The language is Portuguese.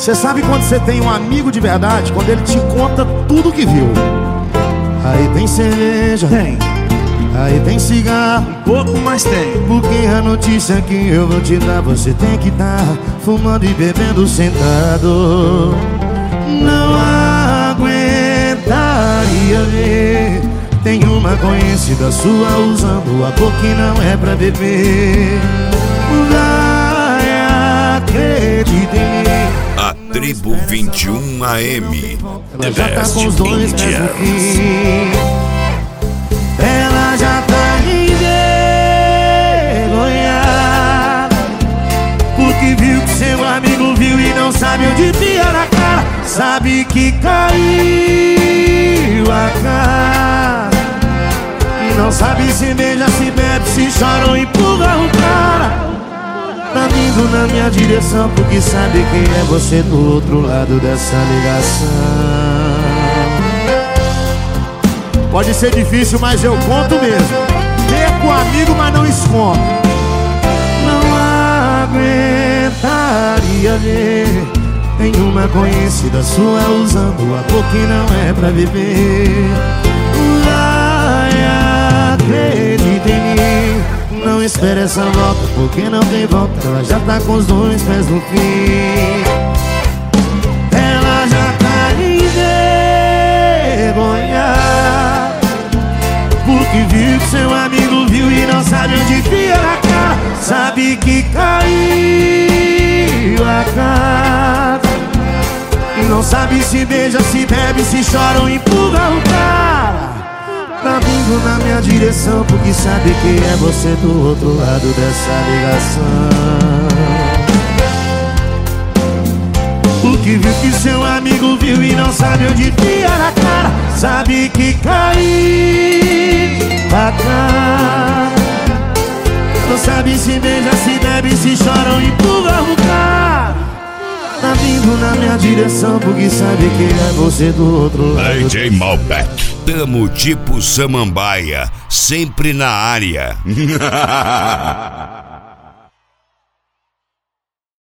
Você sabe quando você tem um amigo de verdade? Quando ele te conta tudo que viu. Aí tem cerveja, Tem, aí tem cigarro, um pouco, mas tem. porque a notícia que eu vou te dar, você tem que estar fumando e bebendo sentado. Não aguentaria ver. Tem uma conhecida sua usando a boca que não é pra beber. Vai, acredita em mim. A Tribo 21 AM. Ela já tá com os dois pés no fim. Ela já tá envergonhada, porque viu que seu amigo viu e não sabe onde enfia na cara. Sabe que caiu a cara e não sabe se beija, se bebe, se chora ou empurra o cara. Tá vindo na minha direção porque sabe quem é você do outro lado dessa ligação. Pode ser difícil, mas eu conto mesmo. Perco o amigo, mas não escondo. Não aguentaria ver. Tem uma conhecida sua usando a boca que não é pra beber. Vai, acredita em mim. Não espere essa volta, porque não tem volta. Ela já tá com os dois pés no fim. Ela já tá envergonhada, porque viu que seu amigo viu e não sabe onde enfia na cara. Sabe que caiu a casa e não sabe se beija, se bebe, se chora ou empurra o cara. Tá vindo na minha direção porque sabe que é você do outro lado dessa ligação. O que viu que seu amigo viu e não sabe onde enfia na cara. Sabe que caiu a cara, não sabe se beija, se bebe, se chora ou empurra o cara. Tá vindo na minha direção porque sabe que é você do outro lado. DJ Malbec. Tamo tipo Samambaia, sempre na área.